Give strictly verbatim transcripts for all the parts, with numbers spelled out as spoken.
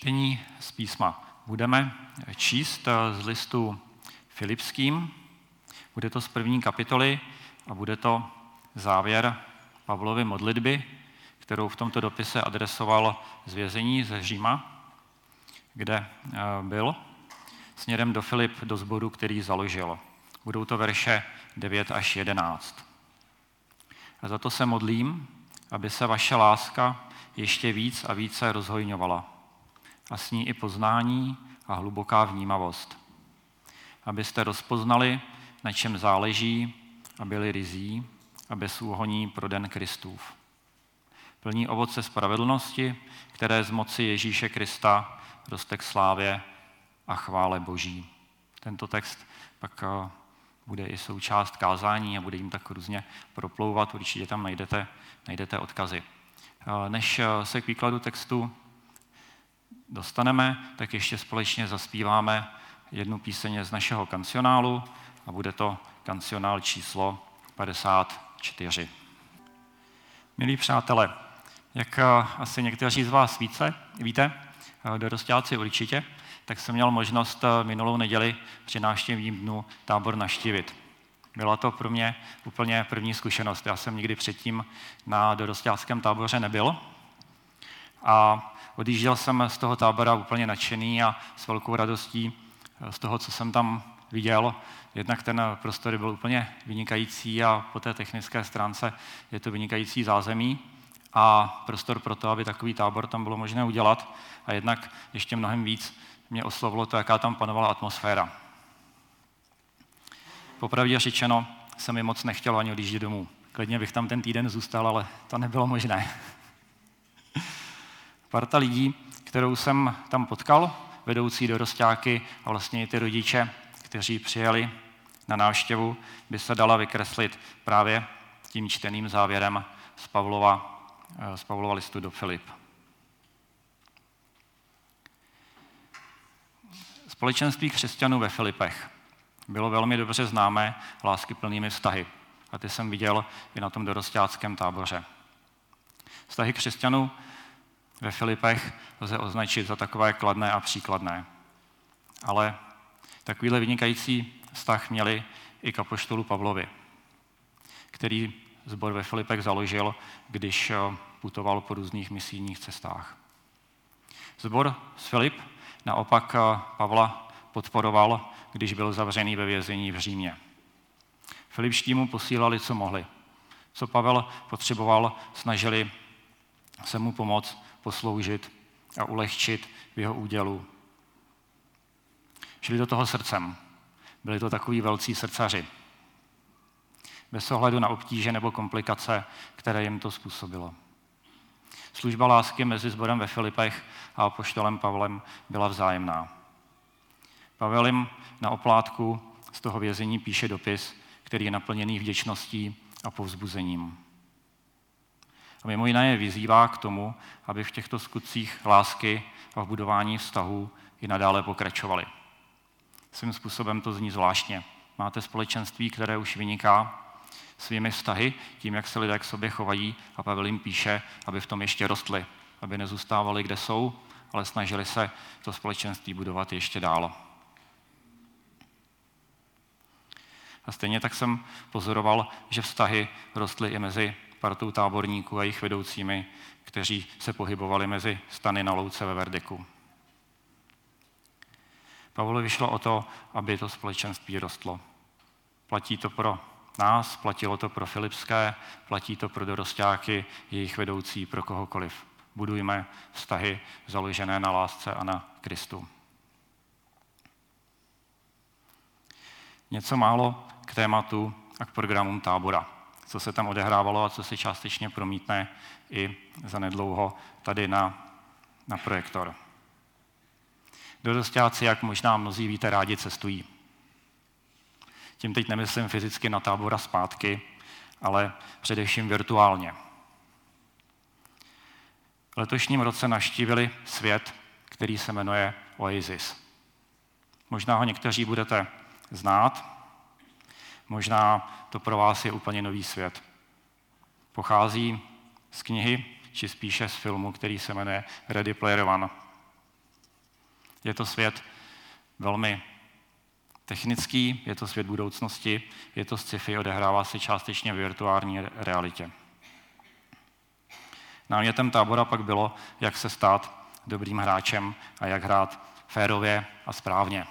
Čtení z písma. Budeme číst z listu Filipským. Bude to z první kapitoly a bude to závěr Pavlovy modlitby, kterou v tomto dopise adresoval z vězení ze Říma, kde byl, směrem do Filip, do sboru, který založil. Budou to verše devět až jedenáct. A za to se modlím, aby se vaše láska ještě víc a více rozhojňovala a s ní i poznání a hluboká vnímavost. Abyste rozpoznali, na čem záleží a byli ryzí a bezúhonní pro den Kristův. Plní ovoce spravedlnosti, které z moci Ježíše Krista roste k slávě a chvále Boží. Tento text pak bude i součást kázání a bude jim tak různě proplouvat. Určitě tam najdete, najdete odkazy. Než se k výkladu textu dostaneme, tak ještě společně zaspíváme jednu píseň z našeho kancionálu a bude to kancionál číslo padesát čtyři. Milí přátelé, jak asi někteří z vás více, víte, dorostáci určitě, tak jsem měl možnost minulou neděli při návštěvním dnu tábor navštívit. Byla to pro mě úplně první zkušenost. Já jsem nikdy předtím na dorostáckém táboře nebyl a odjížděl jsem z toho tábora úplně nadšený a s velkou radostí z toho, co jsem tam viděl. Jednak ten prostor byl úplně vynikající a po té technické stránce je to vynikající zázemí a prostor pro to, aby takový tábor tam bylo možné udělat. A jednak ještě mnohem víc mě oslovilo to, jaká tam panovala atmosféra. Popravdě řečeno se mi moc nechtělo ani odjíždět domů. Klidně bych tam ten týden zůstal, ale to nebylo možné. Parta lidí, kterou jsem tam potkal, vedoucí dorostáky a vlastně i ty rodiče, kteří přijeli na návštěvu, by se dala vykreslit právě tím čteným závěrem z Pavlova, z Pavlova listu do Filip. Společenství křesťanů ve Filipech bylo velmi dobře známé láskyplnými vztahy. A ty jsem viděl i na tom dorostáckém táboře. Vztahy křesťanů ve Filipech lze označit za takové kladné a příkladné. Ale takovýhle vynikající vztah měli i k apoštolu Pavlovi, který sbor ve Filipech založil, když putoval po různých misijních cestách. Sbor z Filip naopak Pavla podporoval, když byl zavřený ve vězení v Římě. Filipští mu posílali, co mohli. Co Pavel potřeboval, snažili se mu pomoct, posloužit a ulehčit v jeho údělu. Šli do toho srdcem. Byli to takoví velcí srdcaři. Bez ohledu na obtíže nebo komplikace, které jim to způsobilo. Služba lásky mezi sborem ve Filipech a apoštolem Pavlem byla vzájemná. Pavel jim na oplátku z toho vězení píše dopis, který je naplněný vděčností a povzbuzením. A mimo jiné je vyzývá k tomu, aby v těchto skutcích lásky a v budování vztahů i nadále pokračovali. Svým způsobem to zní zvláštně. Máte společenství, které už vyniká svými vztahy, tím, jak se lidé k sobě chovají, a Pavel jim píše, aby v tom ještě rostli, aby nezůstávali, kde jsou, ale snažili se to společenství budovat ještě dál. A stejně tak jsem pozoroval, že vztahy rostly i mezi partou táborníků a jejich vedoucími, kteří se pohybovali mezi stany na louce ve Verdiku. Pavlovi šlo o to, aby to společenství rostlo. Platí to pro nás, platilo to pro filipské, platí to pro dorostáky, jejich vedoucí, pro kohokoliv. Budujme vztahy založené na lásce a na Kristu. Něco málo k tématu a k programům tábora, co se tam odehrávalo a co se částečně promítne i zanedlouho tady na, na projektor. Dorostáci, jak možná mnozí víte, rádi cestují. Tím teď nemyslím fyzicky na tábor a zpátky, ale především virtuálně. V letošním roce navštívili svět, který se jmenuje Oasis. Možná ho někteří budete znát, možná to pro vás je úplně nový svět. Pochází z knihy, či spíše z filmu, který se jmenuje Ready Player One. Je to svět velmi technický, je to svět budoucnosti, je to sci-fi, odehrává se částečně v virtuální realitě. Námětem tábora pak bylo, jak se stát dobrým hráčem a jak hrát férově a správně.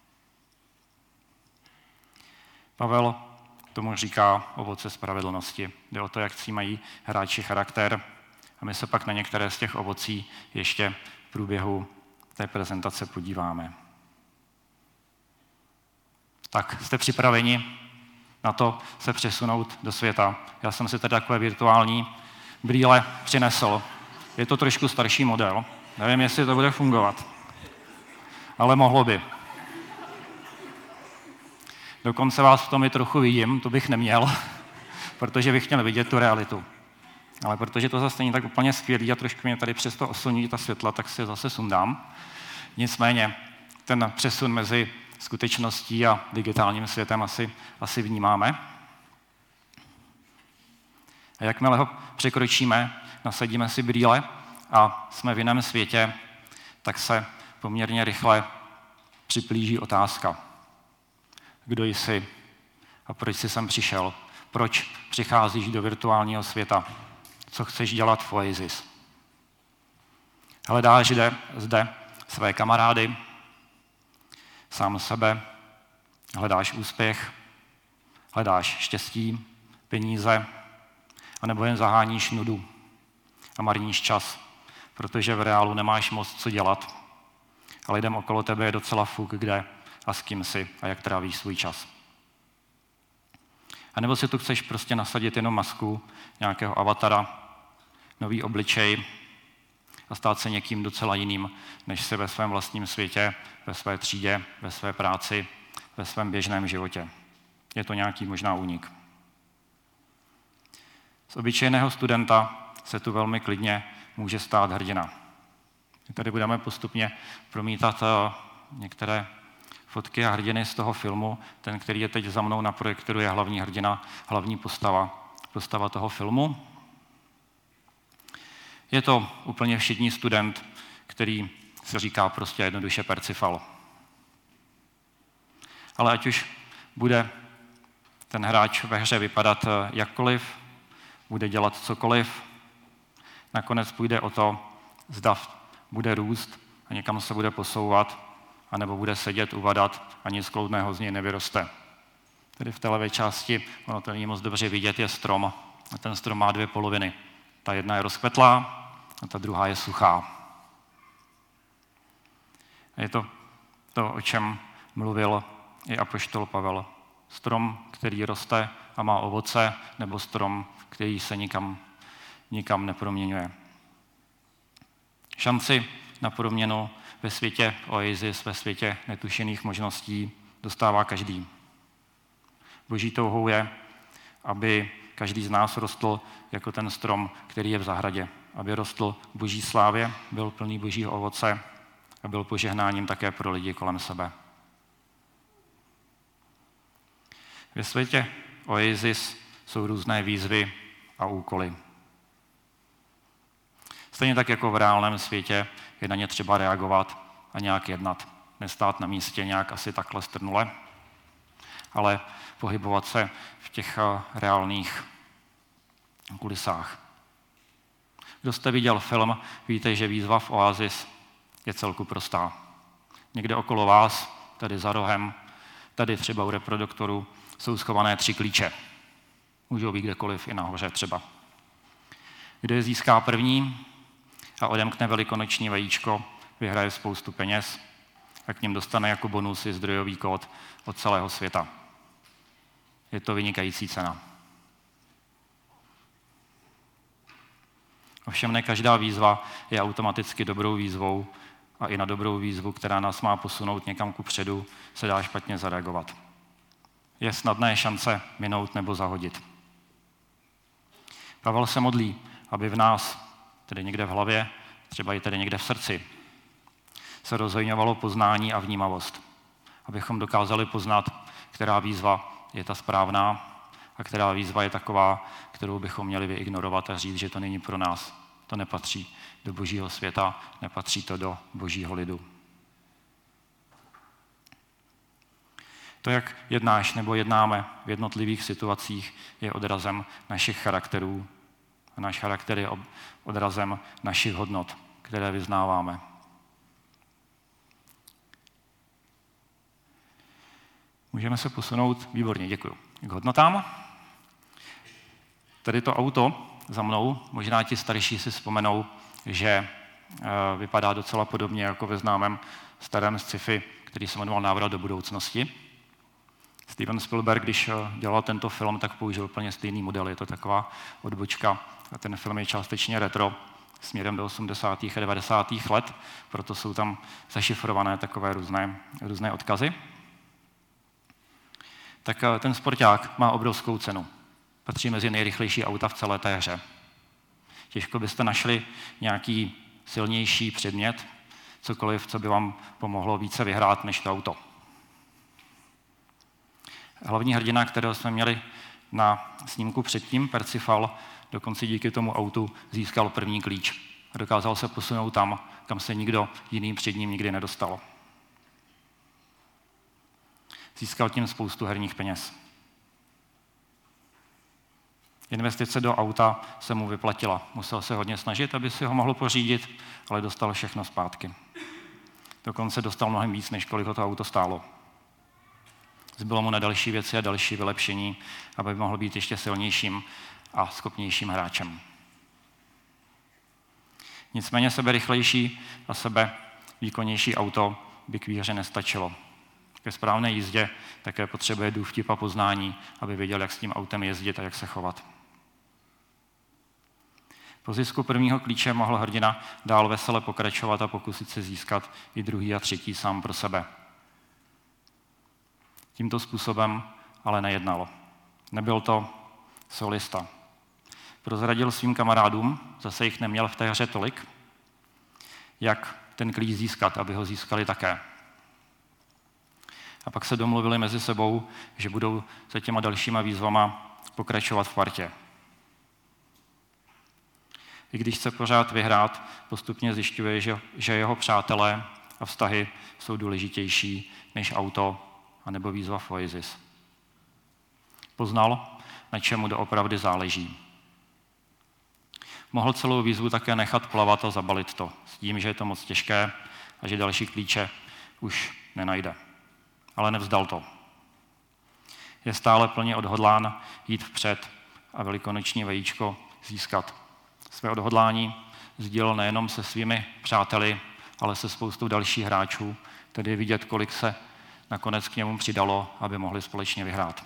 Pavel tomu říká ovoce spravedlnosti. Jde o to, jak si mají hráči charakter a my se pak na některé z těch ovocí ještě v průběhu té prezentace podíváme. Tak, jste připraveni na to se přesunout do světa? Já jsem si tady takové virtuální brýle přinesl. Je to trošku starší model. Nevím, jestli to bude fungovat, ale mohlo by. Dokonce vás v tom i trochu vidím, to bych neměl, protože bych měl vidět tu realitu. Ale protože to zase není tak úplně skvělý a trošku mě tady přesto oslní ta světla, tak si zase sundám. Nicméně ten přesun mezi skutečností a digitálním světem asi, asi vnímáme. A jakmile ho překročíme, nasadíme si brýle a jsme v jiném světě, tak se poměrně rychle připlíží otázka. Kdo jsi a proč jsi sem přišel? Proč přicházíš do virtuálního světa? Co chceš dělat v Oasis? Hledáš zde, zde své kamarády, sám sebe, hledáš úspěch, hledáš štěstí, peníze, anebo jen zaháníš nudu a marníš čas, protože v reálu nemáš moc co dělat a lidem okolo tebe je docela fuk, kde a s kým jsi a jak trávíš svůj čas. A nebo si tu chceš prostě nasadit jenom masku nějakého avatara, nový obličej a stát se někým docela jiným, než jsi ve svém vlastním světě, ve své třídě, ve své práci, ve svém běžném životě. Je to nějaký možná únik. Z obyčejného studenta se tu velmi klidně může stát hrdina. Tady budeme postupně promítat některé fotky a hrdiny z toho filmu. Ten, který je teď za mnou na projektoru, je hlavní hrdina, hlavní postava, postava toho filmu. Je to úplně všední student, který se říká prostě jednoduše Percifal. Ale ať už bude ten hráč ve hře vypadat jakkoliv, bude dělat cokoliv, nakonec půjde o to, zda bude růst a někam se bude posouvat, anebo bude sedět, uvadat a nic kloudného z něj nevyroste. Tady v té levé části, ono to není moc dobře vidět, je strom. A ten strom má dvě poloviny. Ta jedna je rozkvetlá a ta druhá je suchá. A je to to, o čem mluvil i apoštol Pavel. Strom, který roste a má ovoce, nebo strom, který se nikam, nikam neproměňuje. Šanci na proměnu ve světě Oasis, ve světě netušených možností dostává každý. Boží touhou je, aby každý z nás rostl jako ten strom, který je v zahradě. Aby rostl v boží slávě, byl plný božího ovoce a byl požehnáním také pro lidi kolem sebe. Ve světě Oasis jsou různé výzvy a úkoly. Stejně tak jako v reálném světě je na ně třeba reagovat a nějak jednat. Nestát na místě nějak asi takhle strnule, ale pohybovat se v těch reálných kulisách. Kdo jste viděl film, víte, že výzva v Oasis je celku prostá. Někde okolo vás, tady za rohem, tady třeba u reproduktoru, jsou schované tři klíče. Můžou být kdekoliv, i nahoře třeba. Kdo je získá první a odemkne velikonoční vajíčko, vyhraje spoustu peněz a k nim dostane jako bonusy zdrojový kód od celého světa. Je to vynikající cena. Ovšem ne každá výzva je automaticky dobrou výzvou a i na dobrou výzvu, která nás má posunout někam kupředu, se dá špatně zareagovat. Je snadné šance minout nebo zahodit. Pavel se modlí, aby v nás, tedy někde v hlavě, třeba i tedy někde v srdci, se rozhojňovalo poznání a vnímavost. Abychom dokázali poznat, která výzva je ta správná a která výzva je taková, kterou bychom měli vyignorovat a říct, že to není pro nás. To nepatří do božího světa, nepatří to do božího lidu. To, jak jednáš nebo jednáme v jednotlivých situacích, je odrazem našich charakterů. A náš charakter je odrazem našich hodnot, které vyznáváme. Můžeme se posunout, výborně, děkuji, k hodnotám. Tady to auto za mnou, možná ti starší si vzpomenou, že vypadá docela podobně jako ve známém starém sci-fi, který se jmenoval Návrat do budoucnosti. Steven Spielberg, když dělal tento film, tak použil úplně stejný model. Je to taková odbočka. A ten film je částečně retro, směrem do osmdesátých a devadesátých let, proto jsou tam zašifrované takové různé, různé odkazy. Tak ten sporták má obrovskou cenu. Patří mezi nejrychlejší auta v celé té hře. Těžko byste našli nějaký silnější předmět, cokoliv, co by vám pomohlo více vyhrát než to auto. Hlavní hrdina, kterého jsme měli na snímku předtím, Percival, dokonce díky tomu autu získal první klíč a dokázal se posunout tam, kam se nikdo jiný před ním nikdy nedostal. Získal tím spoustu herních peněz. Investice do auta se mu vyplatila. Musel se hodně snažit, aby si ho mohl pořídit, ale dostal všechno zpátky. Dokonce dostal mnohem víc, než kolik ho to auto stálo. Zbylo mu na další věci a další vylepšení, aby mohl být ještě silnějším a schopnějším hráčem. Nicméně seberychlejší a sebe výkonnější auto by k výhře nestačilo. Ke správné jízdě také potřebuje důvtip a poznání, aby věděl, jak s tím autem jezdit a jak se chovat. Po zisku prvního klíče mohl hrdina dál vesele pokračovat a pokusit se získat i druhý a třetí sám pro sebe. Tímto způsobem ale nejednal. Nebyl to solista. Prozradil svým kamarádům, zase jich neměl v té hře tolik, jak ten klíč získat, aby ho získali také. A pak se domluvili mezi sebou, že budou se těma dalšíma výzvama pokračovat v partě. I když chce pořád vyhrát, postupně zjišťuje, že, že jeho přátelé a vztahy jsou důležitější než auto anebo výzva v Oasis. Poznal, na čemu doopravdy záleží. Mohl celou výzvu také nechat plavat a zabalit to, s tím, že je to moc těžké a že další klíče už nenajde. Ale nevzdal to. Je stále plně odhodlán jít vpřed a velikonoční vajíčko získat. Své odhodlání sdílel nejenom se svými přáteli, ale se spoustou dalších hráčů, tedy vidět, kolik se nakonec k němu přidalo, aby mohli společně vyhrát.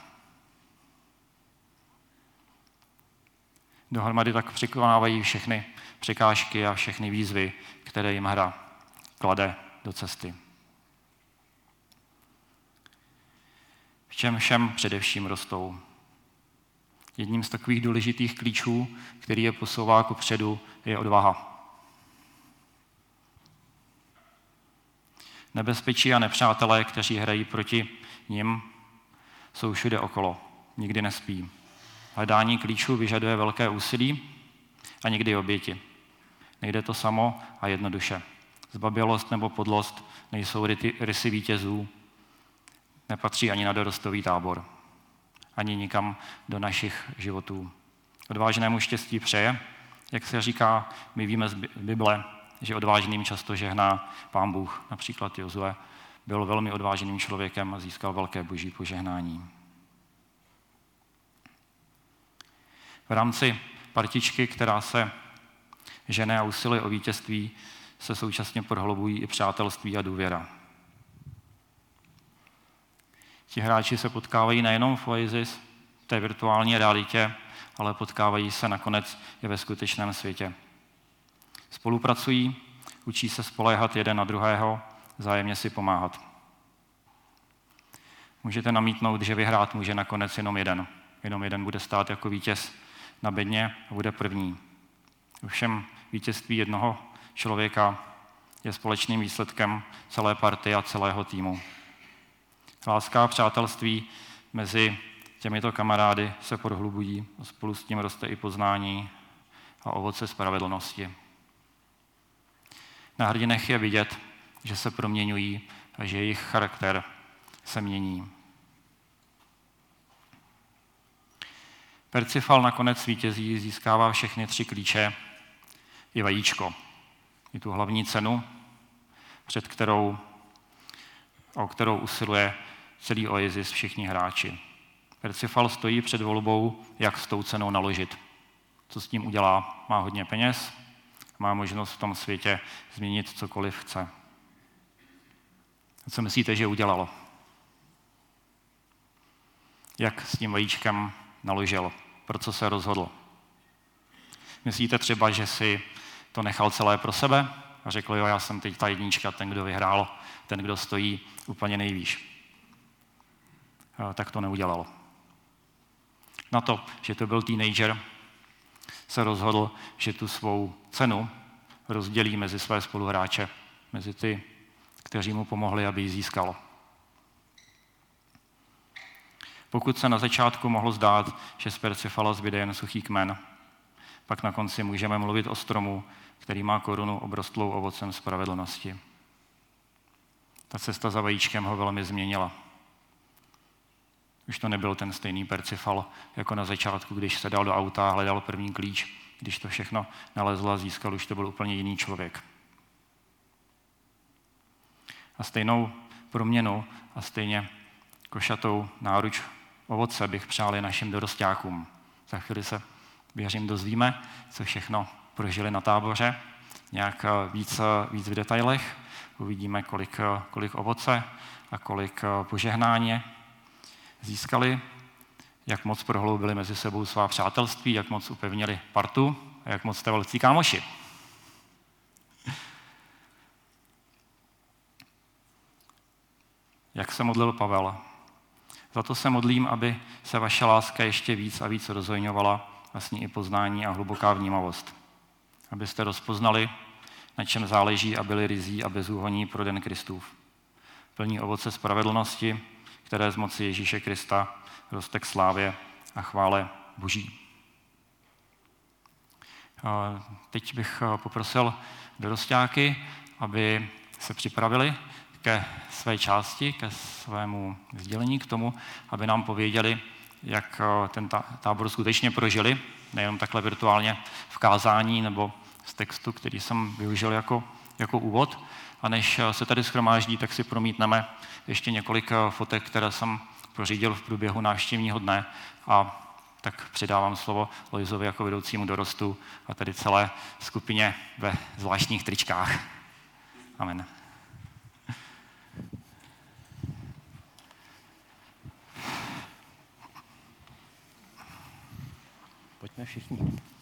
Dohromady tak překonávají všechny překážky a všechny výzvy, které jim hra klade do cesty. V čem všem především rostou. Jedním z takových důležitých klíčů, který je posouvá kupředu, je odvaha. Nebezpečí a nepřátelé, kteří hrají proti nim, jsou všude okolo, nikdy nespí. Hledání klíčů vyžaduje velké úsilí a někdy oběti. Nejde to samo a jednoduše. Zbabělost nebo podlost nejsou rysy vítězů, nepatří ani na dorostový tábor, ani nikam do našich životů. Odvážnému štěstí přeje, jak se říká, my víme z Bible, že odvážným často žehná Pán Bůh. Například Jozue byl velmi odvážným člověkem a získal velké boží požehnání. V rámci partičky, která se žene a usiluje o vítězství, se současně prohlubují i přátelství a důvěra. Ti hráči se potkávají nejenom v Oasis, v té virtuální realitě, ale potkávají se nakonec i ve skutečném světě. Spolupracují, učí se spoléhat jeden na druhého, vzájemně si pomáhat. Můžete namítnout, že vyhrát může nakonec jenom jeden. Jenom jeden bude stát jako vítěz na bedně a bude první. Ovšem vítězství jednoho člověka je společným výsledkem celé party a celého týmu. Láska a přátelství mezi těmito kamarády se prohlubují a spolu s tím roste i poznání a ovoce spravedlnosti. Na hrdinech je vidět, že se proměňují a že jejich charakter se mění. Percifal nakonec vítězí, získává všechny tři klíče i vajíčko. I tu hlavní cenu, před kterou, o kterou usiluje celý Oasis, všichni hráči. Percifal stojí před volbou, jak s tou cenou naložit. Co s tím udělá? Má hodně peněz, má možnost v tom světě změnit cokoliv chce. A co myslíte, že udělalo? Jak s tím vajíčkem naložil? Pro co se rozhodl? Myslíte třeba, že si to nechal celé pro sebe a řekl, jo, já jsem teď ta jednička, ten, kdo vyhrál, ten, kdo stojí úplně nejvýš. Tak to neudělalo. Na to, že to byl teenager, se rozhodl, že tu svou cenu rozdělí mezi své spoluhráče, mezi ty, kteří mu pomohli, aby ji získal. Pokud se na začátku mohlo zdát, že z Percifala zbyde jen suchý kmen, pak na konci můžeme mluvit o stromu, který má korunu obrostlou ovocem spravedlnosti. Ta cesta za vajíčkem ho velmi změnila. Už to nebyl ten stejný Percifal, jako na začátku, když se dal do auta a hledal první klíč. Když to všechno nalezl a získal, už to byl úplně jiný člověk. A stejnou proměnu a stejně košatou náruč ovoce bych přál i našim dorostákům. Za chvíli se, věřím, dozvíme, co všechno prožili na táboře, nějak víc, víc v detailech. Uvidíme, kolik, kolik ovoce a kolik požehnání získali, jak moc prohloubili mezi sebou svá přátelství, jak moc upevnili partu a jak moc jste velcí kámoši. Jak se modlil Pavel? Za to se modlím, aby se vaše láska ještě víc a víc rozhojňovala, vlastně i poznání a hluboká vnímavost. Abyste rozpoznali, na čem záleží a byli ryzí a bezúhonní pro den Kristův. Plní ovoce spravedlnosti, které z moci Ježíše Krista roste k slávě a chvále Boží. Teď bych poprosil dorostáky, aby se připravili ke své části, ke svému sdělení, k tomu, aby nám pověděli, jak ten tábor skutečně prožili, nejenom takhle virtuálně v kázání nebo z textu, který jsem využil jako, jako úvod. A než se tady shromáždí, tak si promítneme ještě několik fotek, které jsem pořídil v průběhu návštěvního dne, a tak předávám slovo Lojzovi jako vedoucímu dorostu a tady celé skupině ve zvláštních tričkách. Amen. Pojďme všichni.